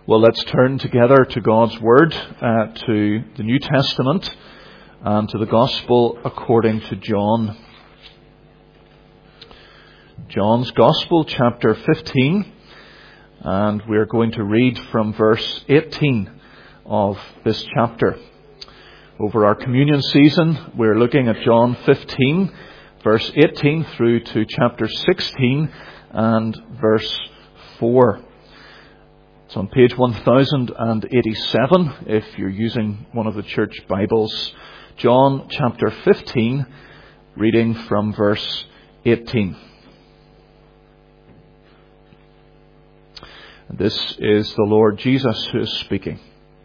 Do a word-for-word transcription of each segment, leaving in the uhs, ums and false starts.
Well, let's turn together to God's Word, uh, to the New Testament, and to the Gospel according to John. John's Gospel, chapter fifteen, and we're going to read from verse eighteen of this chapter. Over our communion season, we're looking at John fifteen, verse eighteen through to chapter sixteen and verse four. It's on page one thousand eighty-seven if you're using one of the church Bibles. John chapter fifteen, reading from verse eighteen. This is the Lord Jesus who is speaking.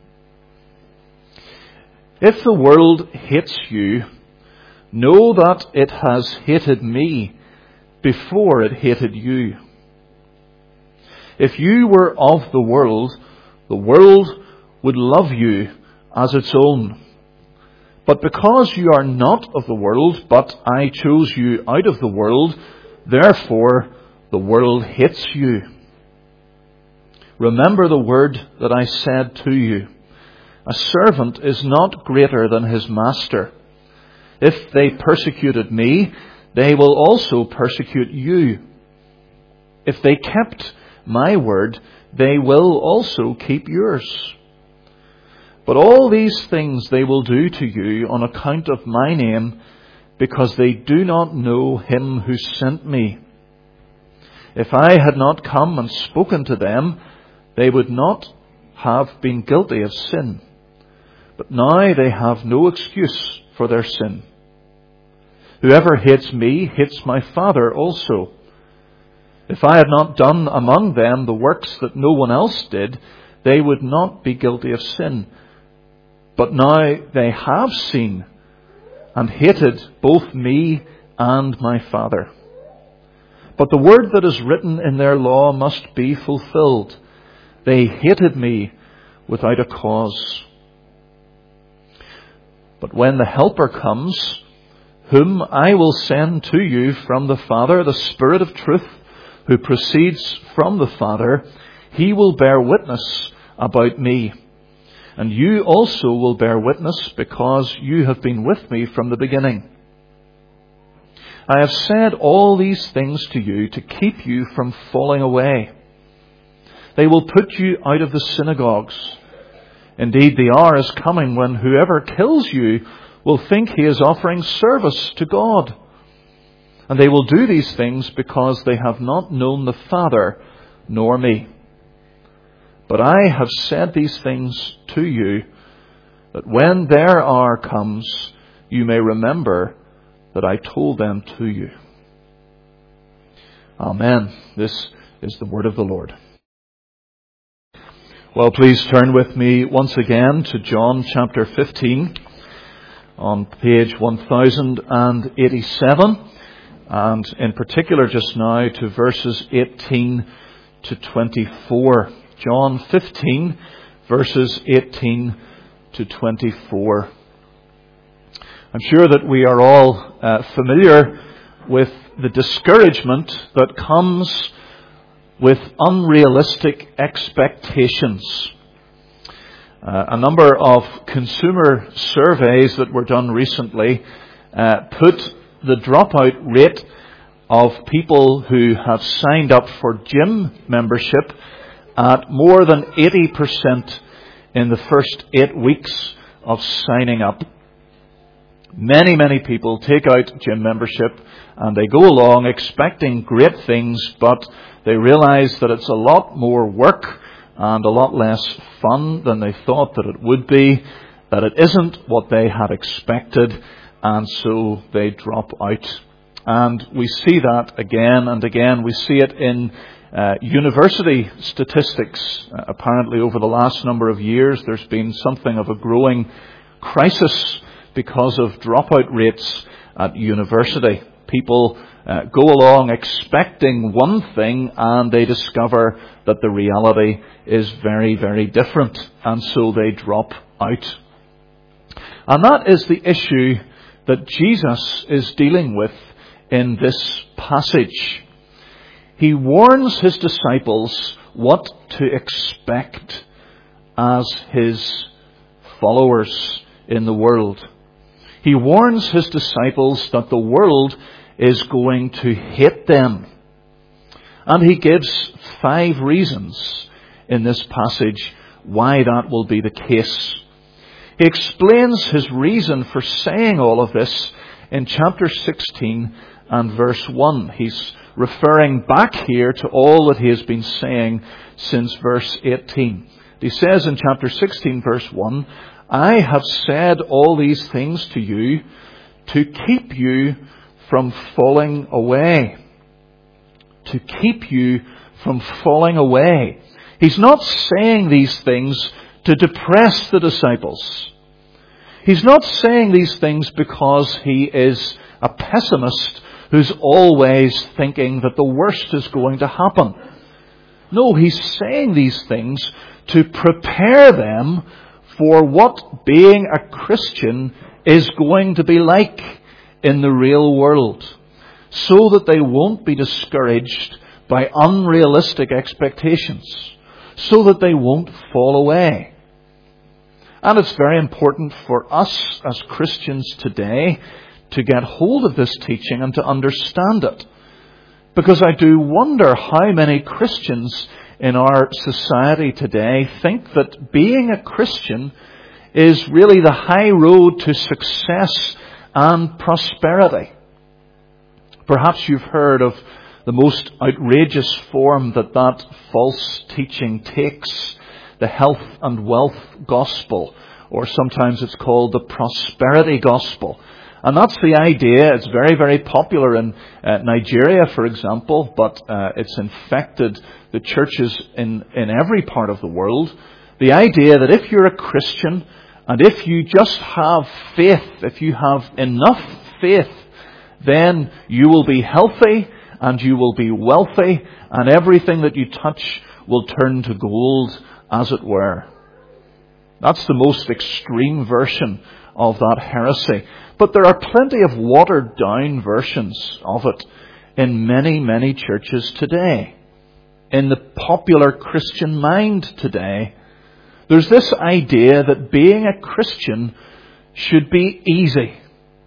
If the world hates you, know that it has hated me before it hated you. If you were of the world, the world would love you as its own. But because you are not of the world, but I chose you out of the world, therefore the world hates you. Remember the word that I said to you. A servant is not greater than his master. If they persecuted me, they will also persecute you. If they kept my word, they will also keep yours. But all these things they will do to you on account of my name, because they do not know him who sent me. If I had not come and spoken to them, they would not have been guilty of sin. But now they have no excuse for their sin. Whoever hates me hates my Father also. If I had not done among them the works that no one else did, they would not be guilty of sin. But now they have seen and hated both me and my Father. But the word that is written in their law must be fulfilled. They hated me without a cause. But when the Helper comes, whom I will send to you from the Father, the Spirit of truth, who proceeds from the Father, he will bear witness about me. And you also will bear witness, because you have been with me from the beginning. I have said all these things to you to keep you from falling away. They will put you out of the synagogues. Indeed, the hour is coming when whoever kills you will think he is offering service to God. And they will do these things because they have not known the Father nor me. But I have said these things to you, that when their hour comes, you may remember that I told them to you. Amen. This is the word of the Lord. Well, please turn with me once again to John chapter fifteen on page one thousand eighty-seven. And in particular just now to verses eighteen to twenty-four. John fifteen, verses eighteen to twenty-four. I'm sure that we are all uh, familiar with the discouragement that comes with unrealistic expectations. Uh, a number of consumer surveys that were done recently uh, put the dropout rate of people who have signed up for gym membership at more than eighty percent in the first eight weeks of signing up. Many, many people take out gym membership and they go along expecting great things, but they realize that it's a lot more work and a lot less fun than they thought that it would be, that it isn't what they had expected, and so they drop out. And we see that again and again. We see it in uh, university statistics. Uh, apparently over the last number of years, there's been something of a growing crisis because of dropout rates at university. People uh, go along expecting one thing and they discover that the reality is very, very different. And so they drop out. And that is the issue that Jesus is dealing with in this passage. He warns his disciples what to expect as his followers in the world. He warns his disciples that the world is going to hate them. And he gives five reasons in this passage why that will be the case. He explains his reason for saying all of this in chapter sixteen and verse one. He's referring back here to all that he has been saying since verse eighteen. He says in chapter sixteen, verse one, I have said all these things to you to keep you from falling away. To keep you from falling away. He's not saying these things to depress the disciples. He's not saying these things because he is a pessimist who's always thinking that the worst is going to happen. No, he's saying these things to prepare them for what being a Christian is going to be like in the real world, so that they won't be discouraged by unrealistic expectations, so that they won't fall away. And it's very important for us as Christians today to get hold of this teaching and to understand it. Because I do wonder how many Christians in our society today think that being a Christian is really the high road to success and prosperity. Perhaps you've heard of the most outrageous form that that false teaching takes, the health and wealth gospel, or sometimes it's called the prosperity gospel. And that's the idea. It's very, very popular in uh, Nigeria, for example, but uh, it's infected the churches in, in every part of the world. The idea that if you're a Christian, and if you just have faith, if you have enough faith, then you will be healthy and you will be wealthy, and everything that you touch will turn to gold, as it were. That's the most extreme version of that heresy. But there are plenty of watered down versions of it in many, many churches today. In the popular Christian mind today, there's this idea that being a Christian should be easy.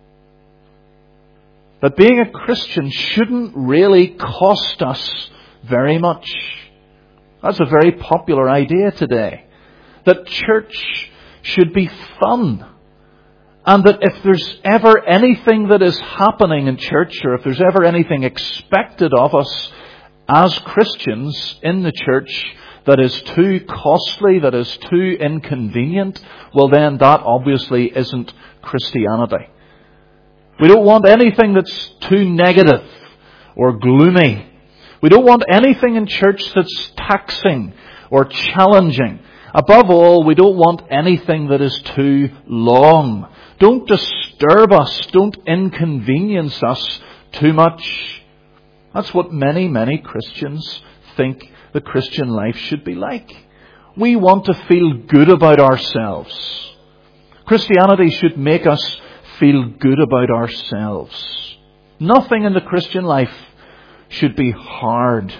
That being a Christian shouldn't really cost us very much. That's a very popular idea today. That church should be fun. And that if there's ever anything that is happening in church, or if there's ever anything expected of us as Christians in the church that is too costly, that is too inconvenient, well then that obviously isn't Christianity. We don't want anything that's too negative or gloomy. We don't want anything in church that's taxing or challenging. Above all, we don't want anything that is too long. Don't disturb us. Don't inconvenience us too much. That's what many, many Christians think the Christian life should be like. We want to feel good about ourselves. Christianity should make us feel good about ourselves. Nothing in the Christian life should be hard.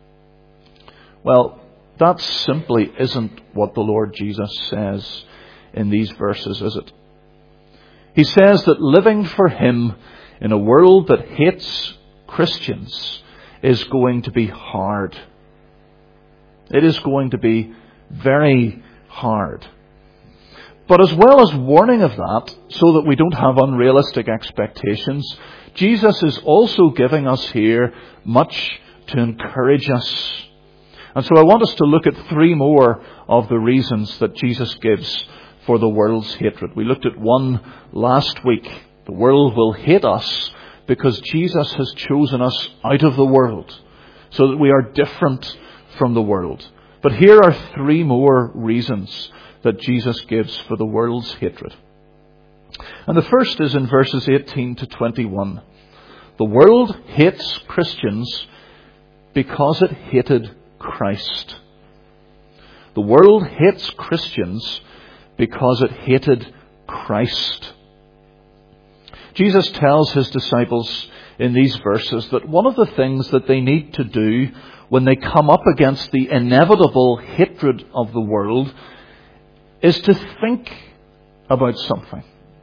Well, that simply isn't what the Lord Jesus says in these verses, is it? He says that living for Him in a world that hates Christians is going to be hard. It is going to be very hard. But as well as warning of that, so that we don't have unrealistic expectations, Jesus is also giving us here much to encourage us. And so I want us to look at three more of the reasons that Jesus gives for the world's hatred. We looked at one last week. The world will hate us because Jesus has chosen us out of the world, so that we are different from the world. But here are three more reasons that Jesus gives for the world's hatred. And the first is in verses eighteen to twenty-one. The world hates Christians because it hated Christ. The world hates Christians because it hated Christ. Jesus tells His disciples in these verses that one of the things that they need to do when they come up against the inevitable hatred of the world is to think about something.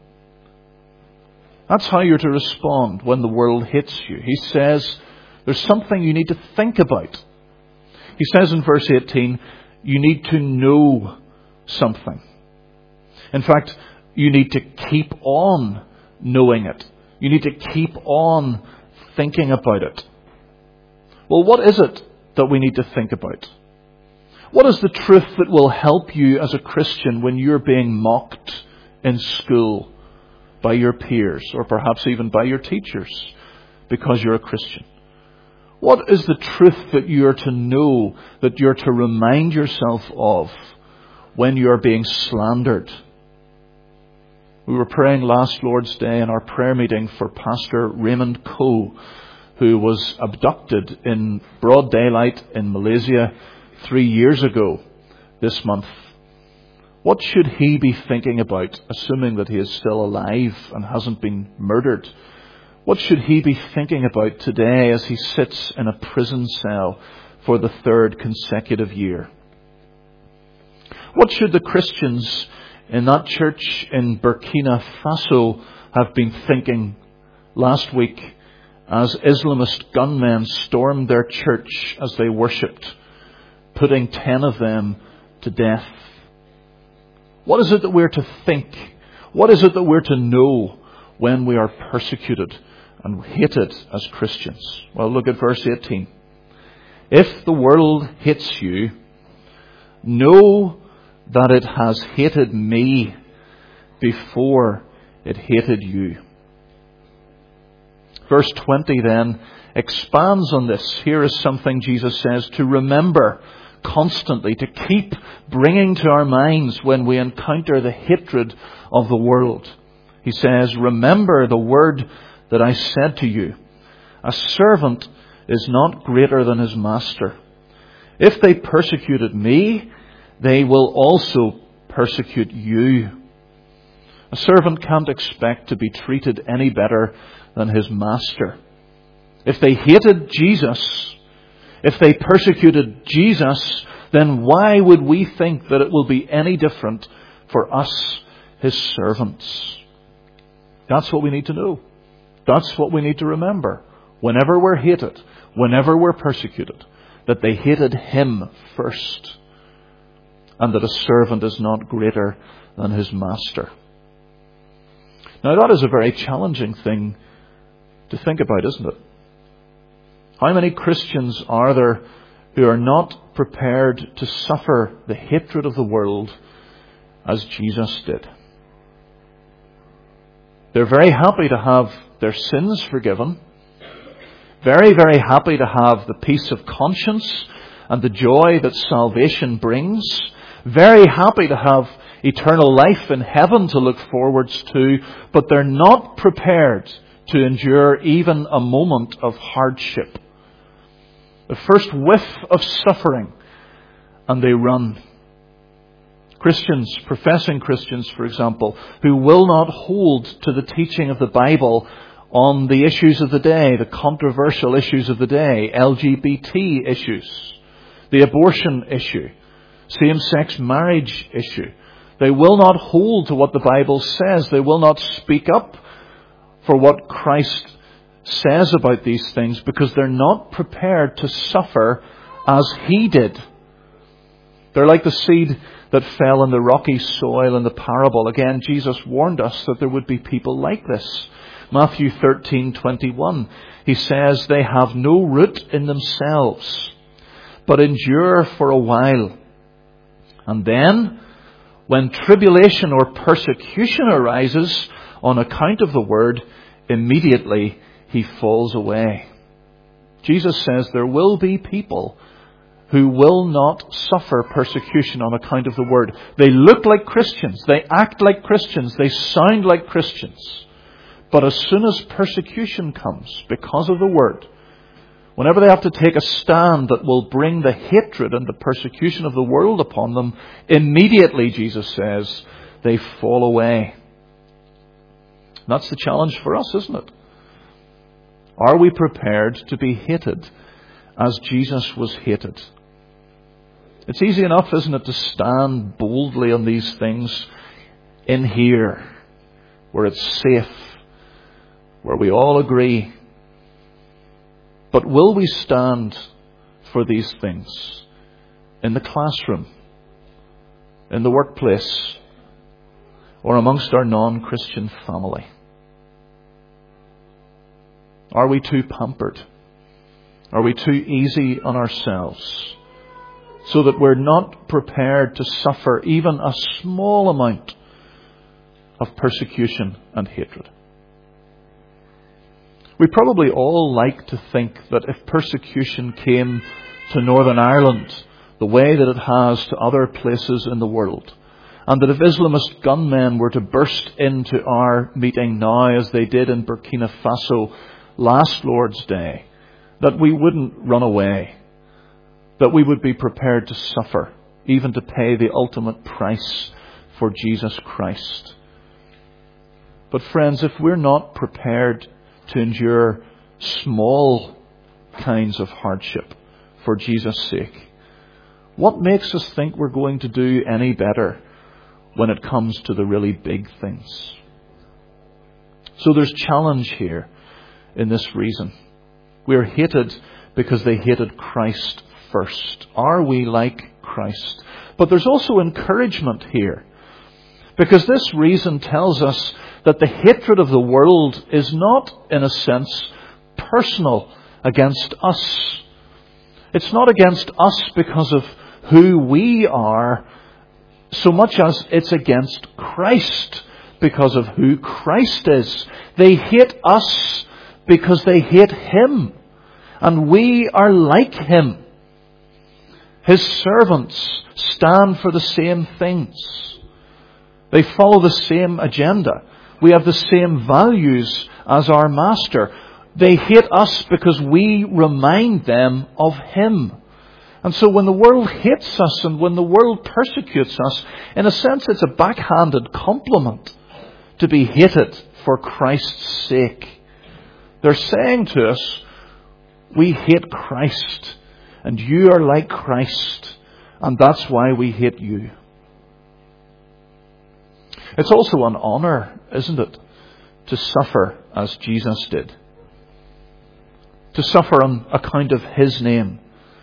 That's how you're to respond when the world hits you. He says there's something you need to think about. He says in verse eighteen, you need to know something. In fact, you need to keep on knowing it. You need to keep on thinking about it. Well, what is it that we need to think about? What is the truth that will help you as a Christian when you're being mocked in school by your peers, or perhaps even by your teachers, because you're a Christian? What is the truth that you're to know, that you're to remind yourself of when you're being slandered? We were praying last Lord's Day in our prayer meeting for Pastor Raymond Coe, who was abducted in broad daylight in Malaysia three years ago this month. What should he be thinking about, assuming that he is still alive and hasn't been murdered? What should he be thinking about today as he sits in a prison cell for the third consecutive year? What should the Christians in that church in Burkina Faso have been thinking last week as Islamist gunmen stormed their church as they worshipped, putting ten of them to death? What is it that we're to think? What is it that we're to know when we are persecuted and hated as Christians? Well, look at verse eighteen. If the world hates you, know that it has hated me before it hated you. Verse twenty then expands on this. Here is something Jesus says to remember constantly, to keep bringing to our minds when we encounter the hatred of the world. He says, remember the word that I said to you. A servant is not greater than his master. If they persecuted me, they will also persecute you. A servant can't expect to be treated any better than his master. If they hated Jesus, if they persecuted Jesus, then why would we think that it will be any different for us, his servants? That's what we need to know. That's what we need to remember. Whenever we're hated, whenever we're persecuted, that they hated him first, and that a servant is not greater than his master. Now that is a very challenging thing to think about, isn't it? How many Christians are there who are not prepared to suffer the hatred of the world as Jesus did? They're very happy to have their sins forgiven. Very, very happy to have the peace of conscience and the joy that salvation brings. Very happy to have eternal life in heaven to look forwards to. But they're not prepared to endure even a moment of hardship. The first whiff of suffering, and they run. Christians, professing Christians, for example, who will not hold to the teaching of the Bible on the issues of the day, the controversial issues of the day, L G B T issues, the abortion issue, same-sex marriage issue. They will not hold to what the Bible says. They will not speak up for what Christ says about these things because they're not prepared to suffer as he did. They're like the seed that fell in the rocky soil in the parable. Again, Jesus warned us that there would be people like this. Matthew thirteen twenty-one, he says, they have no root in themselves, but endure for a while. And then, when tribulation or persecution arises on account of the word, immediately he falls away. Jesus says there will be people who will not suffer persecution on account of the word. They look like Christians. They act like Christians. They sound like Christians. But as soon as persecution comes because of the word, whenever they have to take a stand that will bring the hatred and the persecution of the world upon them, immediately, Jesus says, they fall away. That's the challenge for us, isn't it? Are we prepared to be hated as Jesus was hated? It's easy enough, isn't it, to stand boldly on these things in here, where it's safe, where we all agree. But will we stand for these things in the classroom, in the workplace, or amongst our non-Christian family? Are we too pampered? Are we too easy on ourselves, so that we're not prepared to suffer even a small amount of persecution and hatred? We probably all like to think that if persecution came to Northern Ireland the way that it has to other places in the world, and that if Islamist gunmen were to burst into our meeting now as they did in Burkina Faso last Lord's Day, that we wouldn't run away, that we would be prepared to suffer, even to pay the ultimate price for Jesus Christ. But friends, if we're not prepared to endure small kinds of hardship for Jesus' sake, what makes us think we're going to do any better when it comes to the really big things? So there's challenge here in this reason. We're hated because they hated Christ first. Are we like Christ? But there's also encouragement here, because this reason tells us that the hatred of the world is not, in a sense, personal against us. It's not against us because of who we are, so much as it's against Christ because of who Christ is. They hate us because they hate Him, and we are like Him. His servants stand for the same things. They follow the same agenda. We have the same values as our Master. They hate us because we remind them of Him. And so when the world hates us and when the world persecutes us, in a sense it's a backhanded compliment to be hated for Christ's sake. They're saying to us, we hate Christ, and you are like Christ, and that's why we hate you. It's also an honour, isn't it, to suffer as Jesus did. To suffer on account of His name.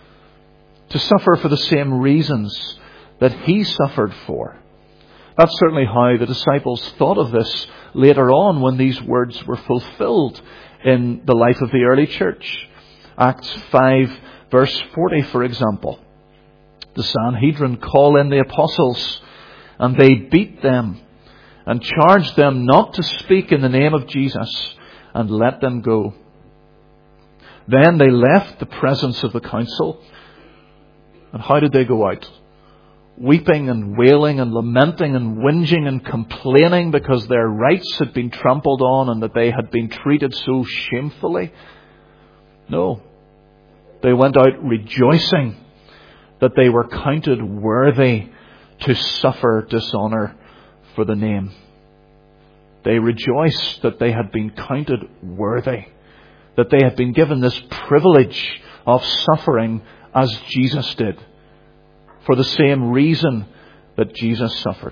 To suffer for the same reasons that He suffered for. That's certainly how the disciples thought of this later on when these words were fulfilled in the life of the early church. Acts five verse forty, for example. The Sanhedrin call in the apostles, and they beat them and charged them not to speak in the name of Jesus, and let them go. Then they left the presence of the council. And how did they go out? Weeping and wailing and lamenting and whinging and complaining because their rights had been trampled on and that they had been treated so shamefully? No. They went out rejoicing that they were counted worthy to suffer dishonour for the name. They rejoiced that they had been counted worthy, that they had been given this privilege of suffering as Jesus did, for the same reason that Jesus suffered.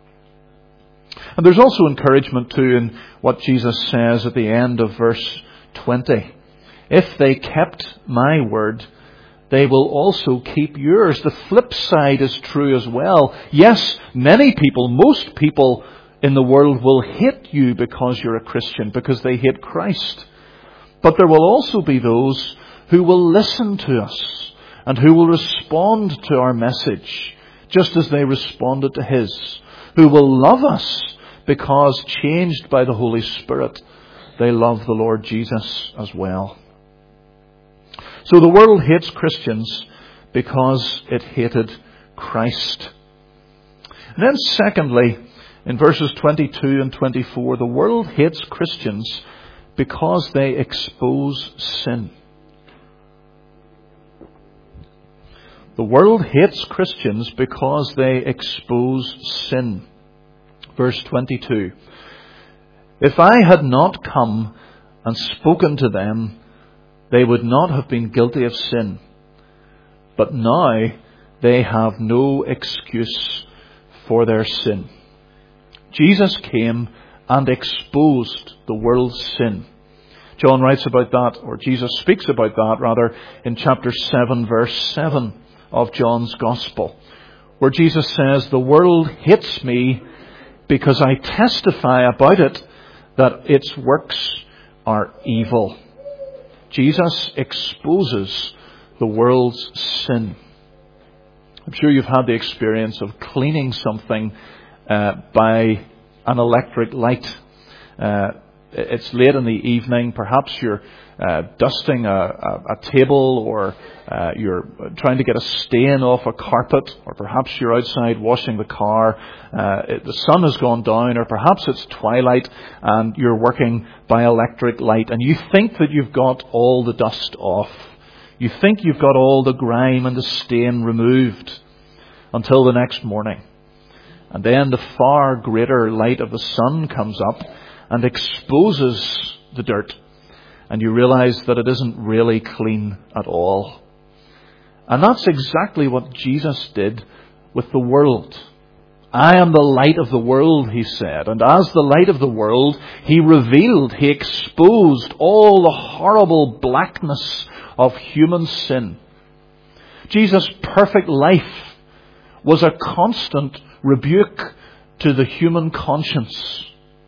And there's also encouragement too in what Jesus says at the end of verse twenty. If they kept my word, they will also keep yours. The flip side is true as well. Yes, many people, most people in the world will hate you because you're a Christian, because they hate Christ. But there will also be those who will listen to us and who will respond to our message, just as they responded to His, who will love us because, changed by the Holy Spirit, they love the Lord Jesus as well. So the world hates Christians because it hated Christ. And then secondly, in verses twenty-two and twenty-four, the world hates Christians because they expose sin. The world hates Christians because they expose sin. Verse twenty-two. If I had not come and spoken to them, they would not have been guilty of sin. But now they have no excuse for their sin. Jesus came and exposed the world's sin. John writes about that, or Jesus speaks about that rather, in chapter seven, verse seven of John's Gospel, where Jesus says, "The world hates me because I testify about it that its works are evil." Jesus exposes the world's sin. I'm sure you've had the experience of cleaning something uh, by an electric light. Uh, it's late in the evening. Perhaps you're uh, dusting a, a, a table, or uh, you're trying to get a stain off a carpet, or perhaps you're outside washing the car. Uh, it, the sun has gone down, or perhaps it's twilight and you're working by electric light, and you think that you've got all the dust off. You think you've got all the grime and the stain removed until the next morning. And then the far greater light of the sun comes up and exposes the dirt. And you realize that it isn't really clean at all. And that's exactly what Jesus did with the world. "I am the light of the world," he said. And as the light of the world, he revealed, he exposed all the horrible blackness of human sin. Jesus' perfect life was a constant rebuke to the human conscience.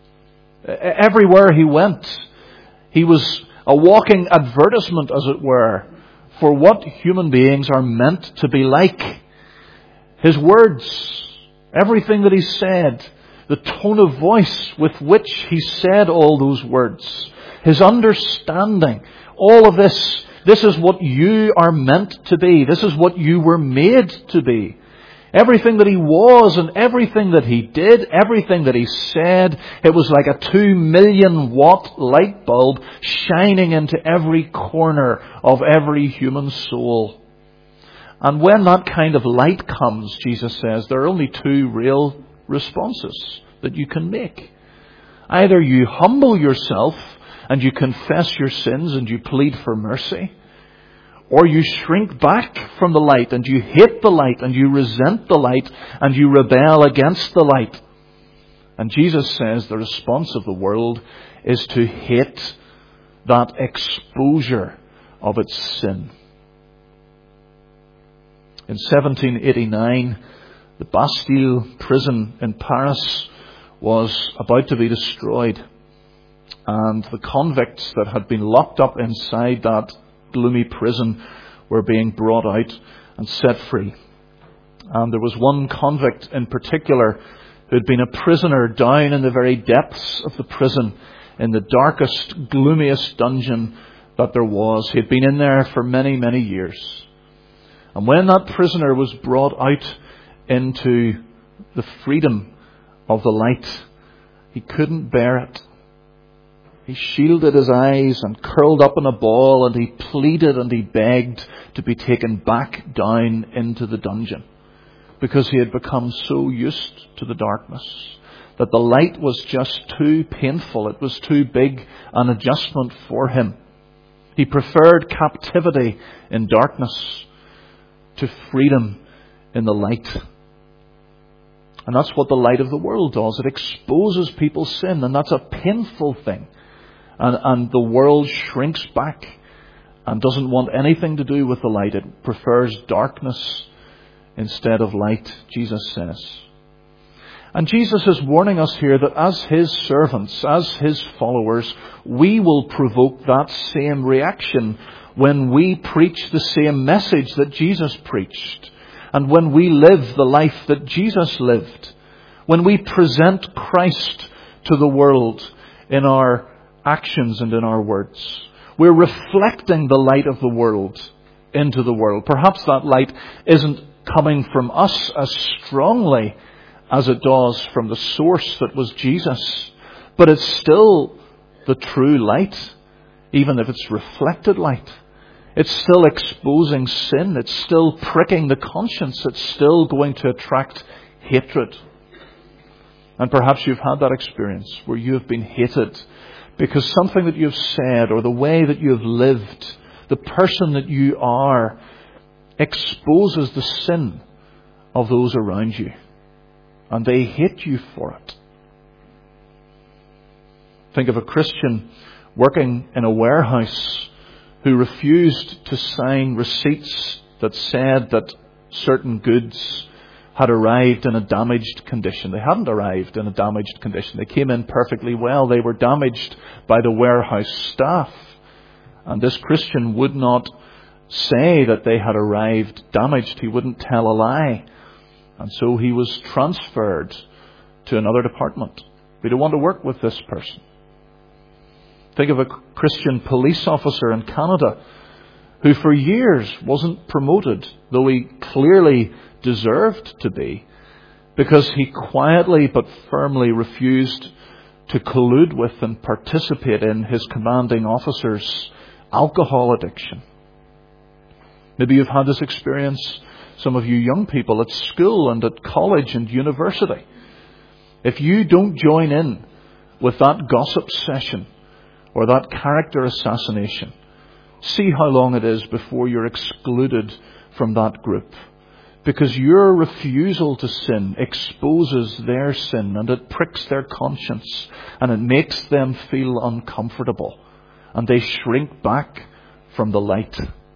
Everywhere he went, he was a walking advertisement, as it were, for what human beings are meant to be like. His words, everything that he said, the tone of voice with which he said all those words, his understanding, all of this, this is what you are meant to be. This is what you were made to be. Everything that he was and everything that he did, everything that he said, it was like a two million watt light bulb shining into every corner of every human soul. And when that kind of light comes, Jesus says, there are only two real responses that you can make. Either you humble yourself and you confess your sins and you plead for mercy, or you shrink back from the light and you hate the light and you resent the light and you rebel against the light. And Jesus says the response of the world is to hate that exposure of its sin. In seventeen eighty-nine, the Bastille prison in Paris was about to be destroyed. And the convicts that had been locked up inside that gloomy prison were being brought out and set free. And there was one convict in particular who had been a prisoner down in the very depths of the prison, in the darkest, gloomiest dungeon that there was. He had been in there for many, many years. And when that prisoner was brought out into the freedom of the light, he couldn't bear it. He shielded his eyes and curled up in a ball, and he pleaded and he begged to be taken back down into the dungeon, because he had become so used to the darkness that the light was just too painful. It was too big an adjustment for him. He preferred captivity in darkness to freedom in the light. And that's what the light of the world does. It exposes people's sin, and that's a painful thing. And, and the world shrinks back and doesn't want anything to do with the light. It prefers darkness instead of light, Jesus says. And Jesus is warning us here that as his servants, as his followers, we will provoke that same reaction when we preach the same message that Jesus preached, and when we live the life that Jesus lived, when we present Christ to the world in our actions and in our words. We're reflecting the light of the world into the world. Perhaps that light isn't coming from us as strongly as it does from the source that was Jesus, but it's still the true light, even if it's reflected light. It's still exposing sin. It's still pricking the conscience. It's still going to attract hatred. And perhaps you've had that experience where you have been hated because something that you've said, or the way that you have lived, the person that you are, exposes the sin of those around you, and they hate you for it. Think of a Christian working in a warehouse who refused to sign receipts that said that certain goods had arrived in a damaged condition. They hadn't arrived in a damaged condition. They came in perfectly well. They were damaged by the warehouse staff. And this Christian would not say that they had arrived damaged. He wouldn't tell a lie. And so he was transferred to another department. We don't want to work with this person. Think of a Christian police officer in Canada who for years wasn't promoted, though he clearly deserved to be, because he quietly but firmly refused to collude with and participate in his commanding officer's alcohol addiction. Maybe you've had this experience, some of you young people, at school and at college and university. If you don't join in with that gossip session or that character assassination, see how long it is before you're excluded from that group. Because your refusal to sin exposes their sin, and it pricks their conscience, and it makes them feel uncomfortable, and they shrink back from the light.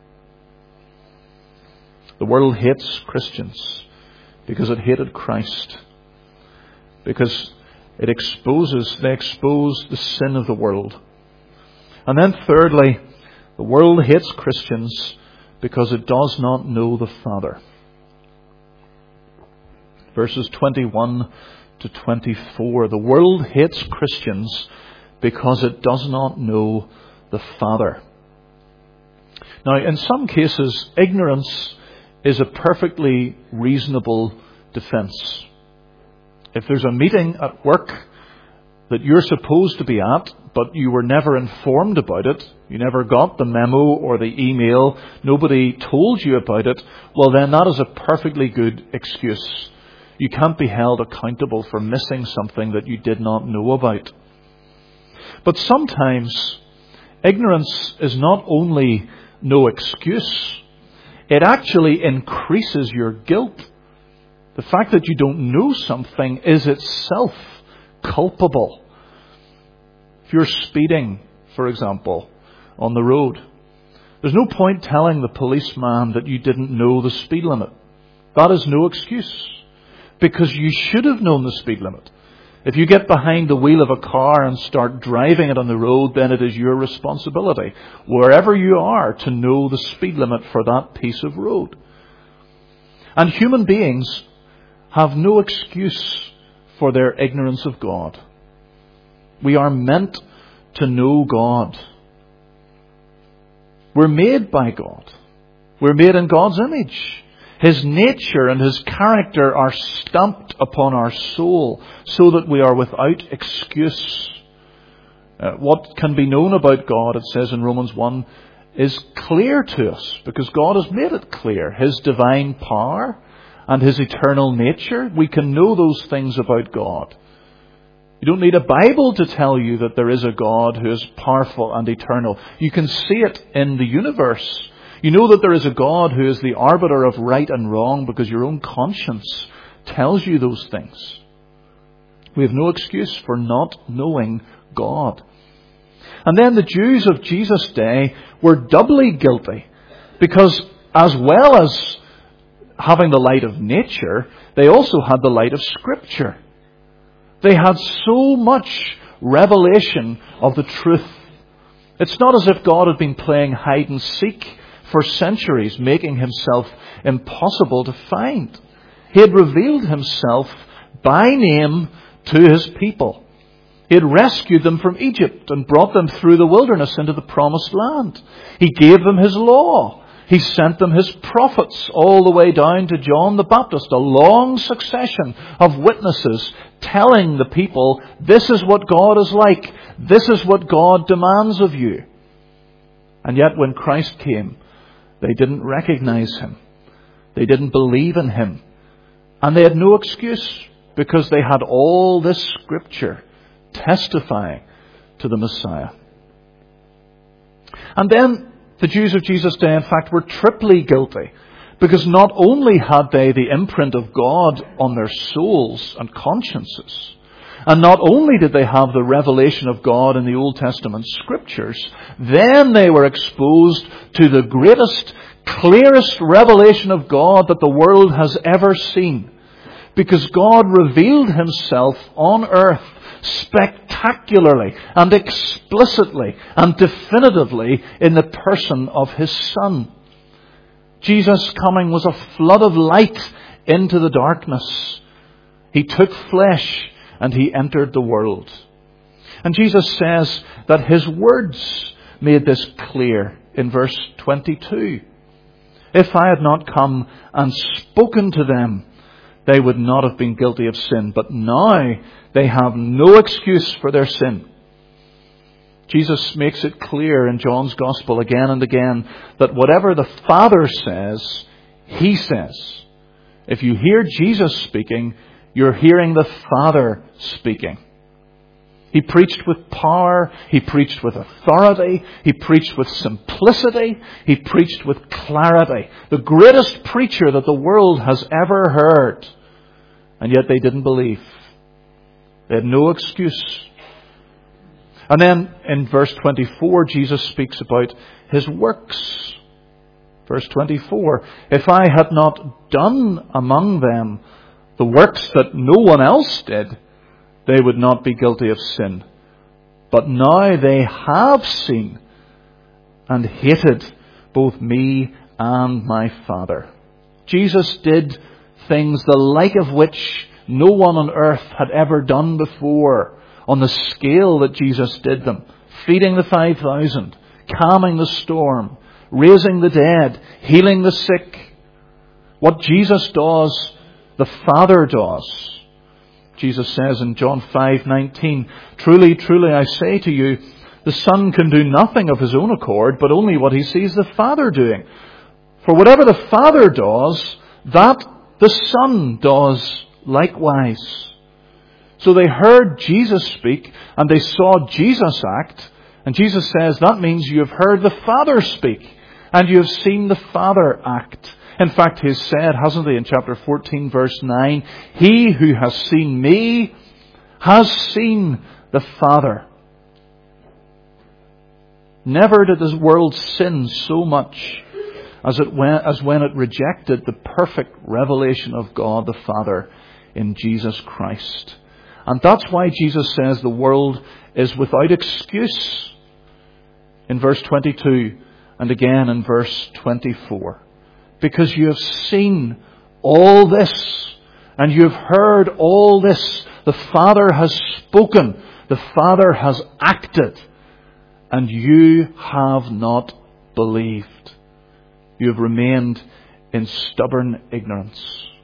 The world hates Christians because it hated Christ. Because it exposes, they expose the sin of the world. And then thirdly, the world hates Christians because it does not know the Father. Verses twenty-one to twenty-four. The world hates Christians because it does not know the Father. Now, in some cases, ignorance is a perfectly reasonable defense. If there's a meeting at work that you're supposed to be at, but you were never informed about it, you never got the memo or the email, nobody told you about it, well then that is a perfectly good excuse. You can't be held accountable for missing something that you did not know about. But sometimes ignorance is not only no excuse, it actually increases your guilt. The fact that you don't know something is itself culpable. If you're speeding, for example, on the road, there's no point telling the policeman that you didn't know the speed limit. That is no excuse, because you should have known the speed limit. If you get behind the wheel of a car and start driving it on the road, then it is your responsibility, wherever you are, to know the speed limit for that piece of road. And human beings have no excuse for their ignorance of God. We are meant to know God. We're made by God. We're made in God's image. His nature and His character are stamped upon our soul so that we are without excuse. Uh, what can be known about God, it says in Romans one, is clear to us because God has made it clear. His divine power and His eternal nature, we can know those things about God. You don't need a Bible to tell you that there is a God who is powerful and eternal. You can see it in the universe. You know that there is a God who is the arbiter of right and wrong because your own conscience tells you those things. We have no excuse for not knowing God. And then the Jews of Jesus' day were doubly guilty because as well as having the light of nature, they also had the light of Scripture. They had so much revelation of the truth. It's not as if God had been playing hide and seek for centuries, making Himself impossible to find. He had revealed Himself by name to His people. He had rescued them from Egypt and brought them through the wilderness into the promised land. He gave them His law. He sent them His prophets all the way down to John the Baptist, a long succession of witnesses telling the people, this is what God is like. This is what God demands of you. And yet when Christ came, they didn't recognize Him. They didn't believe in Him. And they had no excuse because they had all this Scripture testifying to the Messiah. And then the Jews of Jesus' day, in fact, were triply guilty. Because not only had they the imprint of God on their souls and consciences, and not only did they have the revelation of God in the Old Testament Scriptures, then they were exposed to the greatest, clearest revelation of God that the world has ever seen. Because God revealed Himself on earth spectacularly and explicitly and definitively in the person of His Son. Jesus' coming was a flood of light into the darkness. He took flesh and He entered the world. And Jesus says that His words made this clear in verse twenty-two. If I had not come and spoken to them, they would not have been guilty of sin. But now they have no excuse for their sin. Jesus makes it clear in John's Gospel again and again that whatever the Father says, He says. If you hear Jesus speaking, you're hearing the Father speaking. He preached with power. He preached with authority. He preached with simplicity. He preached with clarity. The greatest preacher that the world has ever heard. And yet they didn't believe. They had no excuse. And then in verse twenty-four, Jesus speaks about His works. Verse twenty-four, if I had not done among them the works that no one else did, they would not be guilty of sin. But now they have seen and hated both me and my Father. Jesus did things the like of which no one on earth had ever done before, on the scale that Jesus did them. Feeding the five thousand, calming the storm, raising the dead, healing the sick. What Jesus does, the Father does. Jesus says in John five nineteen, truly, truly I say to you, the Son can do nothing of His own accord, but only what He sees the Father doing. For whatever the Father does, that the Son does likewise. So they heard Jesus speak and they saw Jesus act. And Jesus says that means you have heard the Father speak and you have seen the Father act. In fact, He's said, hasn't He, in chapter fourteen, verse nine, He who has seen me has seen the Father. Never did this world sin so much as it when, as when it rejected the perfect revelation of God the Father in Jesus Christ. And that's why Jesus says the world is without excuse in verse twenty-two and again in verse twenty-four. Because you have seen all this and you have heard all this. The Father has spoken. The Father has acted. And you have not believed. You have remained in stubborn ignorance.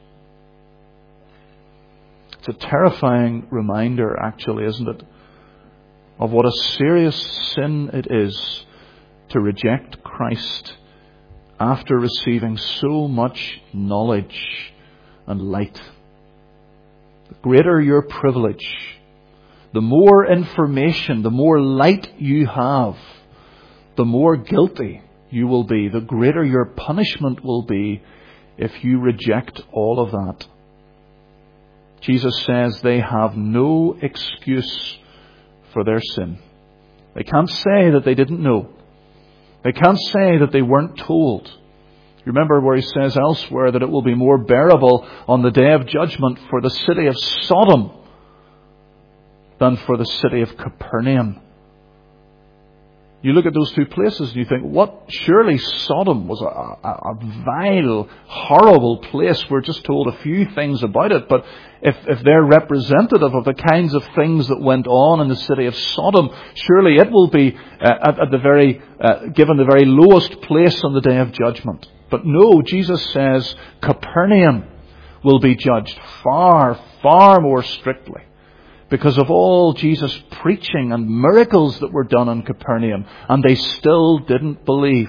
It's a terrifying reminder, actually, isn't it, of what a serious sin it is to reject Christ after receiving so much knowledge and light. The greater your privilege, the more information, the more light you have, the more guilty you will be, the greater your punishment will be if you reject all of that. Jesus says they have no excuse for their sin. They can't say that they didn't know. They can't say that they weren't told. You remember where He says elsewhere that it will be more bearable on the day of judgment for the city of Sodom than for the city of Capernaum. You look at those two places and you think, what? Surely Sodom was a, a, a vile, horrible place. We're just told a few things about it. But if, if they're representative of the kinds of things that went on in the city of Sodom, surely it will be uh, at, at the very, uh, given the very lowest place on the day of judgment. But no, Jesus says Capernaum will be judged far, far more strictly. Because of all Jesus' preaching and miracles that were done in Capernaum. And they still didn't believe.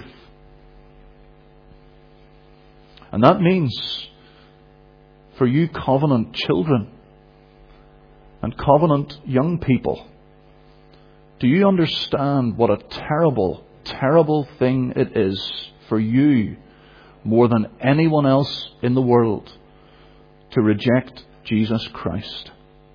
And that means for you covenant children and covenant young people, do you understand what a terrible, terrible thing it is for you more than anyone else in the world to reject Jesus Christ.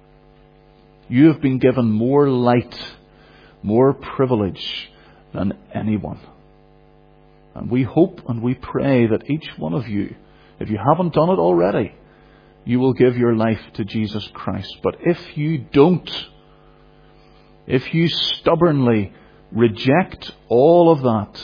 You have been given more light, more privilege than anyone. And we hope and we pray that each one of you, if you haven't done it already, you will give your life to Jesus Christ. But if you don't, if you stubbornly reject all of that,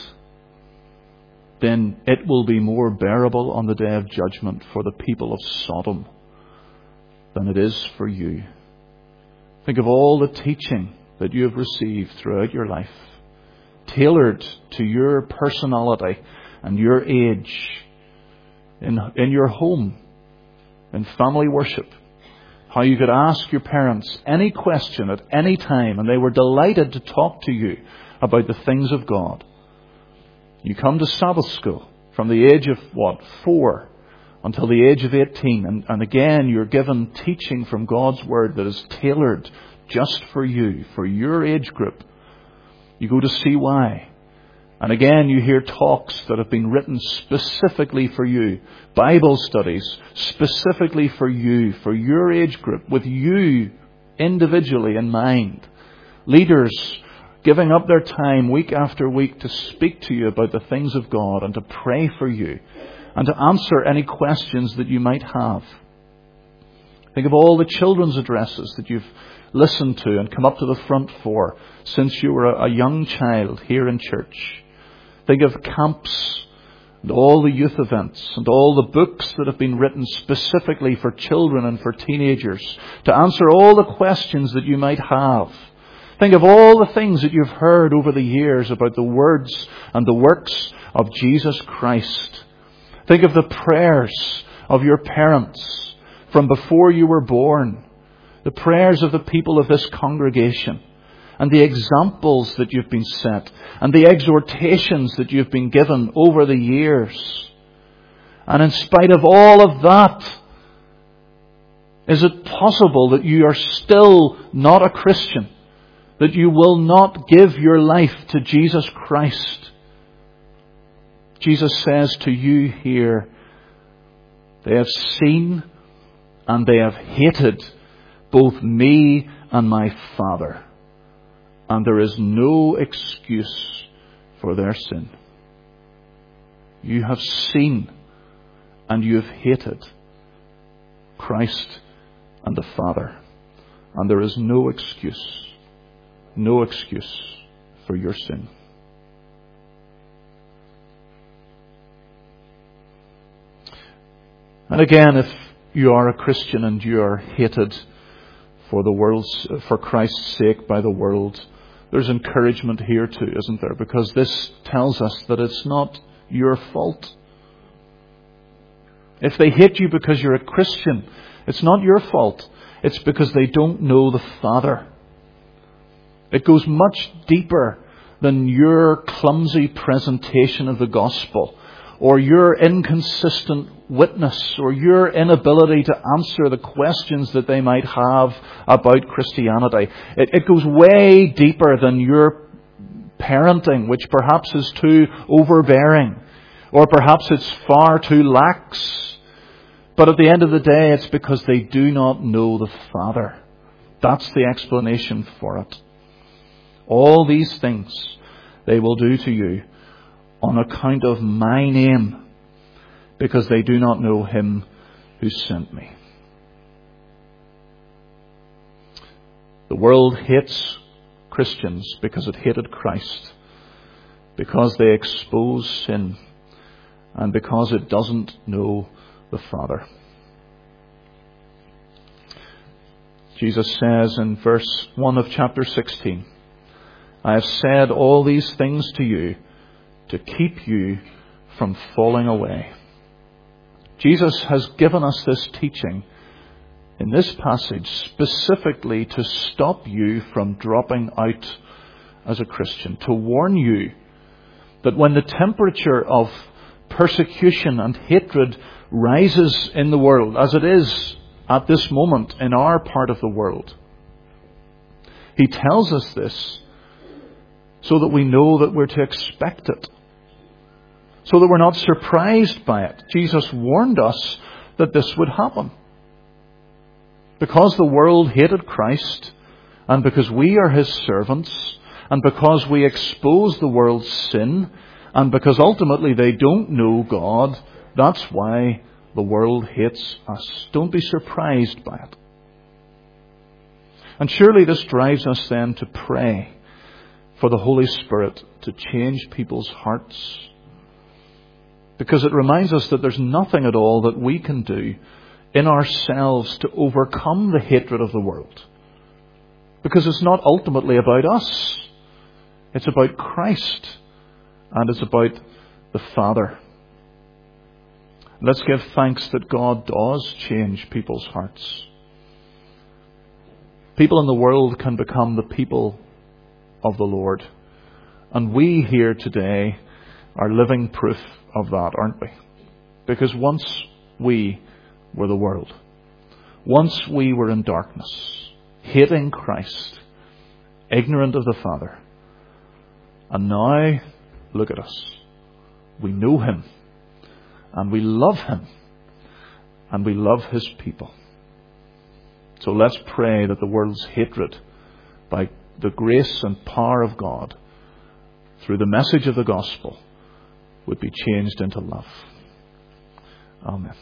then it will be more bearable on the day of judgment for the people of Sodom than it is for you. Think of all the teaching that you have received throughout your life, tailored to your personality and your age, in, in your home, in family worship. How you could ask your parents any question at any time and they were delighted to talk to you about the things of God. You come to Sabbath school from the age of, what, four until the age of eighteen. And, and again, you're given teaching from God's Word that is tailored just for you, for your age group. You go to C Y. And again, you hear talks that have been written specifically for you. Bible studies specifically for you, for your age group, with you individually in mind. Leaders giving up their time week after week to speak to you about the things of God and to pray for you and to answer any questions that you might have. Think of all the children's addresses that you've listened to and come up to the front for since you were a young child here in church. Think of camps and all the youth events and all the books that have been written specifically for children and for teenagers to answer all the questions that you might have. Think of all the things that you've heard over the years about the words and the works of Jesus Christ. Think of the prayers of your parents from before you were born, the prayers of the people of this congregation, and the examples that you've been set, and the exhortations that you've been given over the years. And in spite of all of that, is it possible that you are still not a Christian? That you will not give your life to Jesus Christ? Jesus says to you here, they have seen and they have hated both me and my Father. And there is no excuse for their sin. You have seen and you have hated Christ and the Father. And there is no excuse, no excuse for your sin. And again, if you are a Christian and you are hated for the world's, for Christ's sake by the world, there's encouragement here too, isn't there? Because this tells us that it's not your fault. If they hate you because you're a Christian, it's not your fault. It's because they don't know the Father. It goes much deeper than your clumsy presentation of the gospel, or your inconsistent witness, or your inability to answer the questions that they might have about Christianity. It, it goes way deeper than your parenting, which perhaps is too overbearing, or perhaps it's far too lax. But at the end of the day, it's because they do not know the Father. That's the explanation for it. All these things they will do to you on account of my name, because they do not know him who sent me. The world hates Christians because it hated Christ, because they expose sin, and because it doesn't know the Father. Jesus says in verse one of chapter sixteen, I have said all these things to you to keep you from falling away. Jesus has given us this teaching in this passage specifically to stop you from dropping out as a Christian, to warn you that when the temperature of persecution and hatred rises in the world, as it is at this moment in our part of the world, he tells us this so that we know that we're to expect it. so that we're not surprised by it. Jesus warned us that this would happen. Because the world hated Christ, and because we are his servants, and because we expose the world's sin, and because ultimately they don't know God, that's why the world hates us. Don't be surprised by it. And surely this drives us then to pray for the Holy Spirit to change people's hearts. Because it reminds us that there's nothing at all that we can do in ourselves to overcome the hatred of the world. Because it's not ultimately about us. It's about Christ. And it's about the Father. Let's give thanks that God does change people's hearts. People in the world can become the people of the Lord. And we here today are living proof of that, aren't we? Because once we were the world. Once we were in darkness, hating Christ, ignorant of the Father. And now, look at us. We know him. And we love him. And we love his people. So let's pray that the world's hatred, by the grace and power of God, through the message of the gospel, would be changed into love. Amen.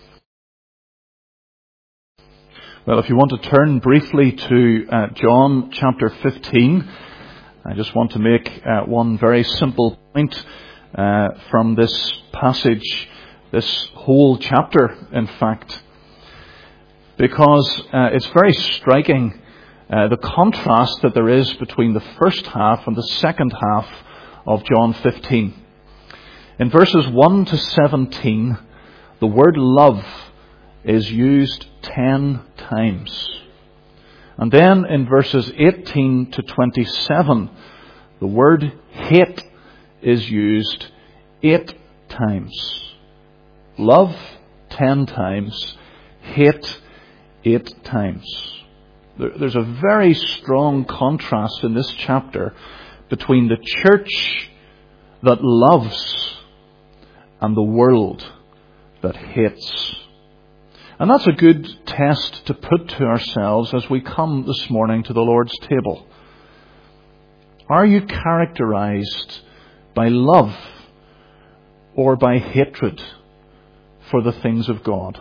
Well, if you want to turn briefly to uh, John chapter fifteen, I just want to make uh, one very simple point uh, from this passage, this whole chapter, in fact, because uh, it's very striking uh, the contrast that there is between the first half and the second half of John fifteen. In verses one to seventeen, the word love is used ten times. And then in verses eighteen to twenty-seven, the word hate is used eight times. Love ten times, hate eight times. There's a very strong contrast in this chapter between the church that loves and the world that hates. And that's a good test to put to ourselves as we come this morning to the Lord's table. Are you characterized by love or by hatred for the things of God?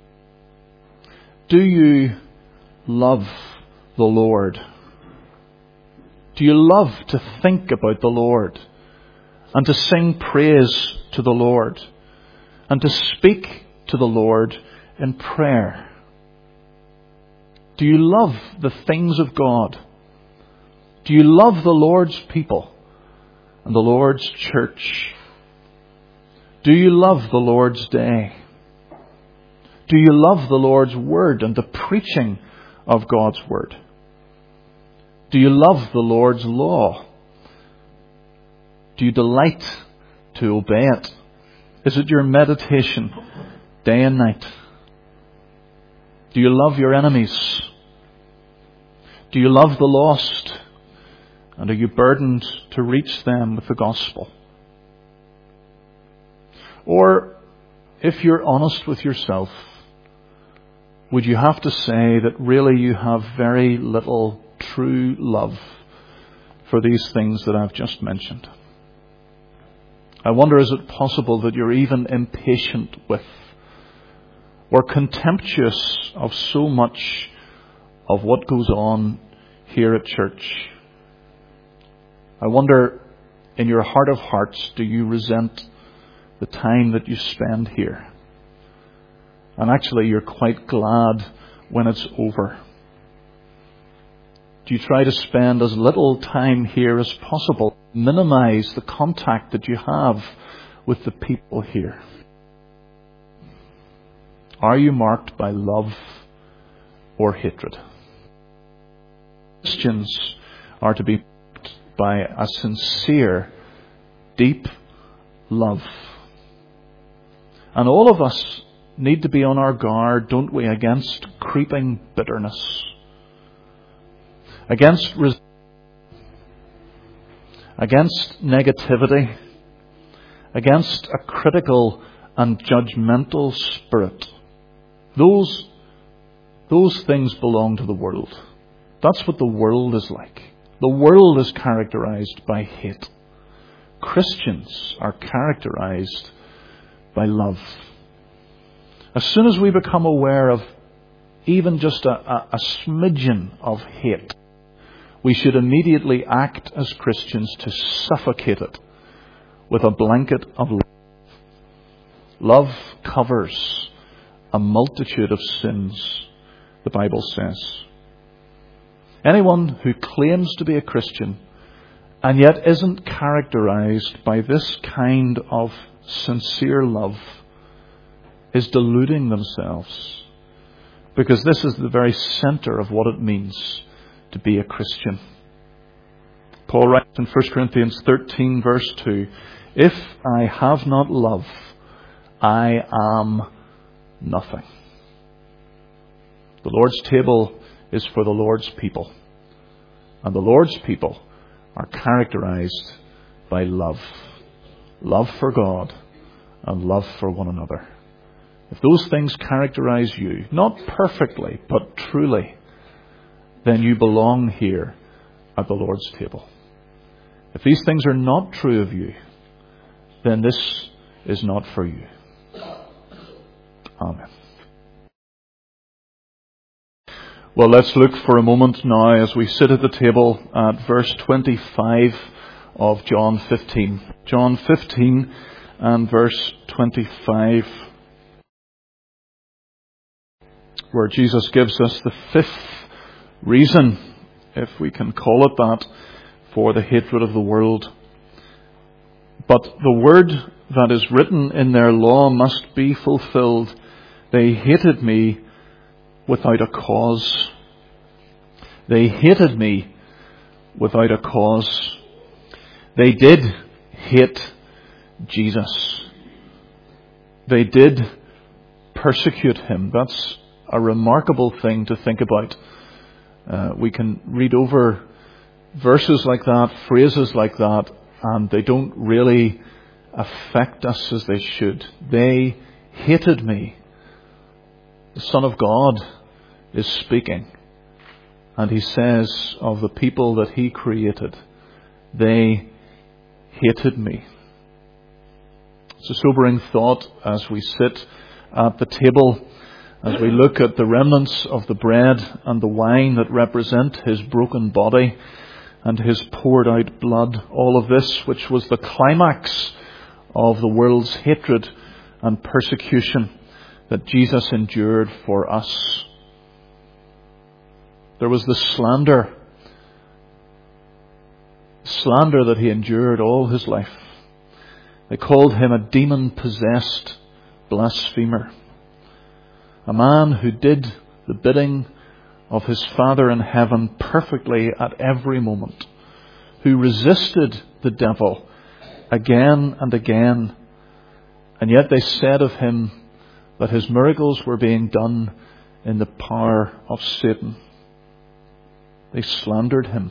Do you love the Lord? Do you love to think about the Lord and to sing praise to the Lord and to speak to the Lord in prayer? Do you love the things of God? Do you love the Lord's people and the Lord's church? Do you love the Lord's day? Do you love the Lord's word and the preaching of God's word? Do you love the Lord's law? Do you delight to obey it? Is it your meditation day and night? Do you love your enemies? Do you love the lost? And are you burdened to reach them with the gospel? Or, if you're honest with yourself, would you have to say that really you have very little true love for these things that I've just mentioned? I wonder, is it possible that you're even impatient with or contemptuous of so much of what goes on here at church? I wonder, in your heart of hearts, do you resent the time that you spend here? And actually, you're quite glad when it's over. Do you try to spend as little time here as possible? Minimize the contact that you have with the people here. Are you marked by love or hatred? Christians are to be marked by a sincere, deep love. And all of us need to be on our guard, don't we, against creeping bitterness, against res- against negativity, against a critical and judgmental spirit. Those, those things belong to the world. That's what the world is like. The world is characterized by hate. Christians are characterized by love. As soon as we become aware of even just a, a, a smidgen of hate, we should immediately act as Christians to suffocate it with a blanket of love. Love covers a multitude of sins, the Bible says. Anyone who claims to be a Christian and yet isn't characterized by this kind of sincere love is deluding themselves, because this is the very center of what it means to be a Christian. Paul writes in First Corinthians thirteen verse two, "If I have not love, I am nothing." The Lord's table is for the Lord's people, and the Lord's people are characterized by love. Love for God and love for one another. If those things characterize you, not perfectly, but truly, then you belong here at the Lord's table. If these things are not true of you, then this is not for you. Amen. Well, let's look for a moment now as we sit at the table at verse twenty-five of John fifteen. John fifteen and verse twenty-five, where Jesus gives us the fifth reason, if we can call it that, for the hatred of the world. But the word that is written in their law must be fulfilled. They hated me without a cause. They hated me without a cause. They did hate Jesus. They did persecute him. That's a remarkable thing to think about. Uh, we can read over verses like that, phrases like that, and they don't really affect us as they should. They hated me. The Son of God is speaking, and he says of the people that he created, they hated me. It's a sobering thought as we sit at the table, as we look at the remnants of the bread and the wine that represent his broken body and his poured out blood. All of this, which was the climax of the world's hatred and persecution that Jesus endured for us. There was the slander, slander that he endured all his life. They called him a demon-possessed blasphemer, a man who did the bidding of his Father in heaven perfectly at every moment, who resisted the devil again and again, and yet they said of him that his miracles were being done in the power of Satan. They slandered him.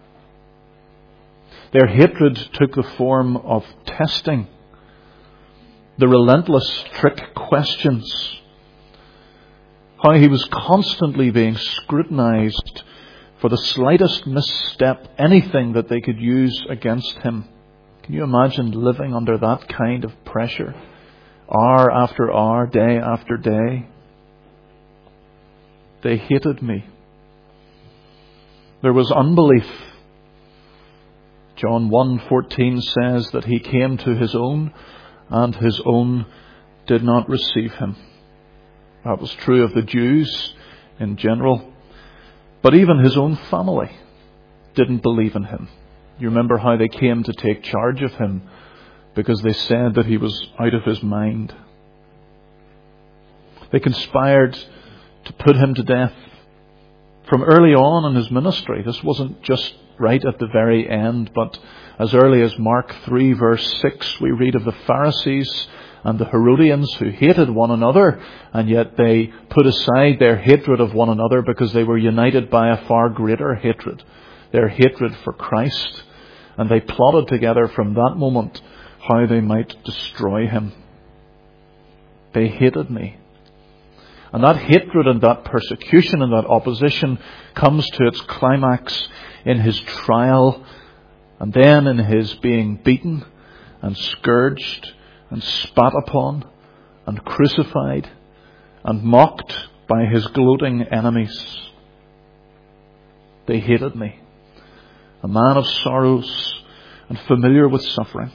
Their hatred took the form of testing, the relentless trick questions, how he was constantly being scrutinized for the slightest misstep, anything that they could use against him. Can you imagine living under that kind of pressure? Hour after hour, day after day. They hated me. There was unbelief. John one fourteen says that he came to his own, and his own did not receive him. That was true of the Jews in general. But even his own family didn't believe in him. You remember how they came to take charge of him because they said that he was out of his mind. They conspired to put him to death from early on in his ministry. This wasn't just right at the very end, but as early as Mark three verse six, we read of the Pharisees and the Herodians who hated one another, and yet they put aside their hatred of one another because they were united by a far greater hatred, their hatred for Christ. And they plotted together from that moment how they might destroy him. They hated me. And that hatred and that persecution and that opposition comes to its climax in his trial, and then in his being beaten and scourged and spat upon and crucified and mocked by his gloating enemies. They hated me, a man of sorrows and familiar with suffering.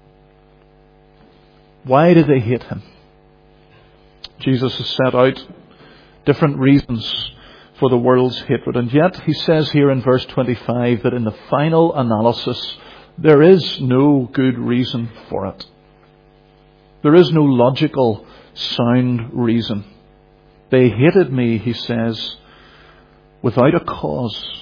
Why did they hate him? Jesus has set out different reasons for the world's hatred, and yet he says here in verse twenty-five that in the final analysis there is no good reason for it. There is no logical, sound reason. They hated me, he says, without a cause.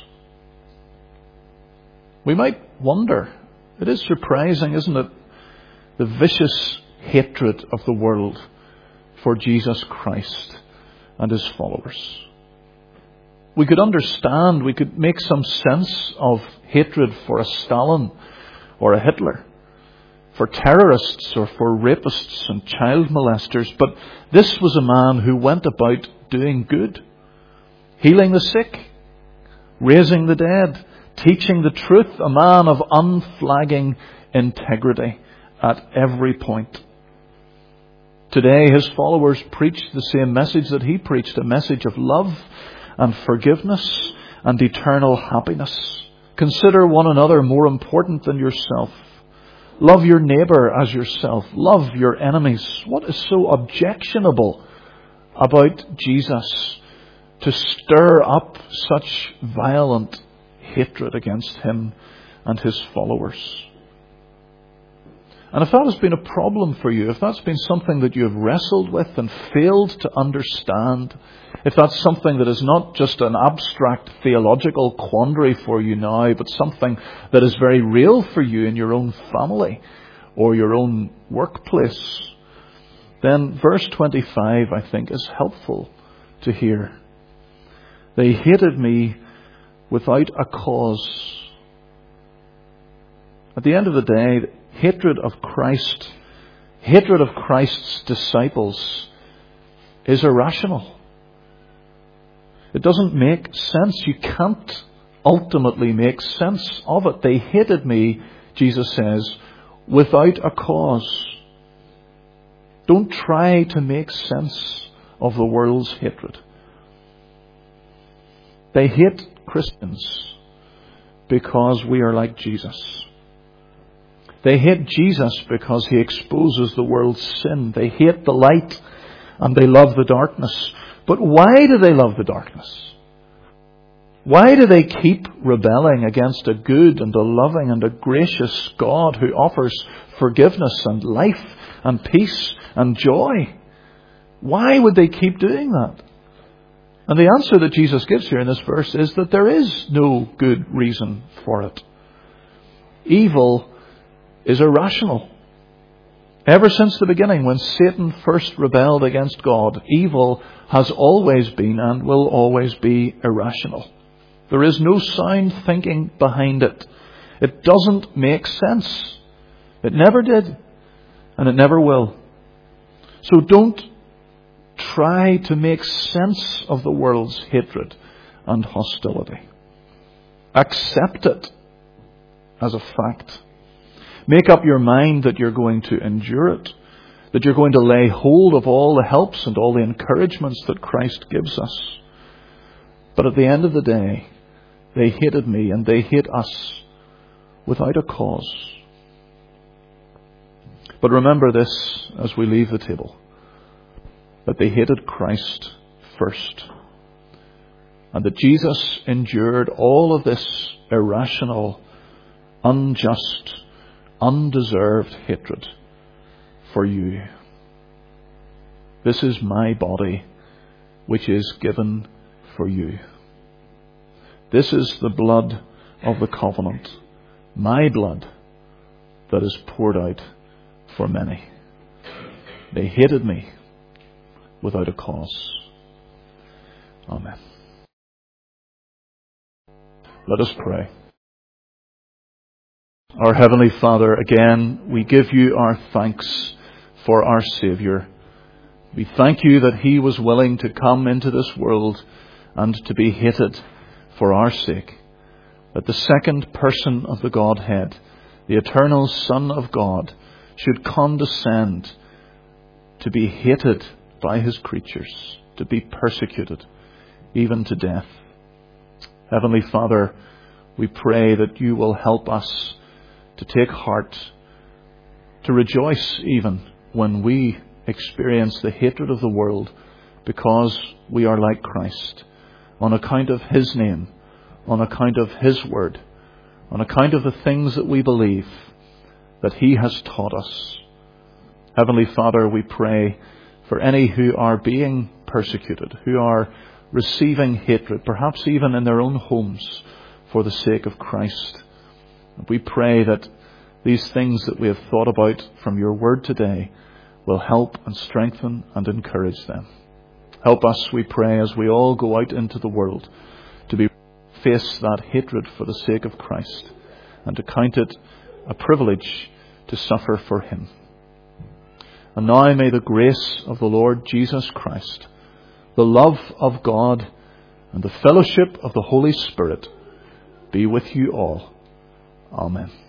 We might wonder, it is surprising, isn't it, the vicious hatred of the world for Jesus Christ and his followers. We could understand, we could make some sense of hatred for a Stalin or a Hitler, for terrorists or for rapists and child molesters, but this was a man who went about doing good, healing the sick, raising the dead, teaching the truth, a man of unflagging integrity at every point. Today his followers preach the same message that he preached, a message of love and forgiveness and eternal happiness. Consider one another more important than yourself. Love your neighbour as yourself. Love your enemies. What is so objectionable about Jesus to stir up such violent hatred against him and his followers? And if that has been a problem for you, if that's been something that you have wrestled with and failed to understand, if that's something that is not just an abstract theological quandary for you now, but something that is very real for you in your own family or your own workplace, then verse twenty-five, I think, is helpful to hear. They hated me without a cause. At the end of the day, hatred of Christ, hatred of Christ's disciples is irrational. It doesn't make sense. You can't ultimately make sense of it. They hated me, Jesus says, without a cause. Don't try to make sense of the world's hatred. They hate Christians because we are like Jesus. They hate Jesus because he exposes the world's sin. They hate the light and they love the darkness. But why do they love the darkness? Why do they keep rebelling against a good and a loving and a gracious God who offers forgiveness and life and peace and joy? Why would they keep doing that? And the answer that Jesus gives here in this verse is that there is no good reason for it. Evil is irrational. Ever since the beginning, when Satan first rebelled against God, evil has always been and will always be irrational. There is no sound thinking behind it. It doesn't make sense. It never did, and it never will. So don't try to make sense of the world's hatred and hostility. Accept it as a fact. Make up your mind that you're going to endure it, that you're going to lay hold of all the helps and all the encouragements that Christ gives us. But at the end of the day, they hated me and they hate us without a cause. But remember this as we leave the table, that they hated Christ first, and that Jesus endured all of this irrational, unjust, undeserved hatred for you. This is my body, which is given for you. This is the blood of the covenant, my blood that is poured out for many. They hated me without a cause. Amen. Let us pray. Our Heavenly Father, again, we give you our thanks for our Saviour. We thank you that he was willing to come into this world and to be hated for our sake. That the second person of the Godhead, the eternal Son of God, should condescend to be hated by his creatures, to be persecuted, even to death. Heavenly Father, we pray that you will help us to take heart, to rejoice even when we experience the hatred of the world because we are like Christ, on account of his name, on account of his word, on account of the things that we believe that he has taught us. Heavenly Father, we pray for any who are being persecuted, who are receiving hatred, perhaps even in their own homes, for the sake of Christ. We pray that these things that we have thought about from your word today will help and strengthen and encourage them. Help us, we pray, as we all go out into the world, to be face that hatred for the sake of Christ and to count it a privilege to suffer for him. And now may the grace of the Lord Jesus Christ, the love of God, and the fellowship of the Holy Spirit be with you all. Amen.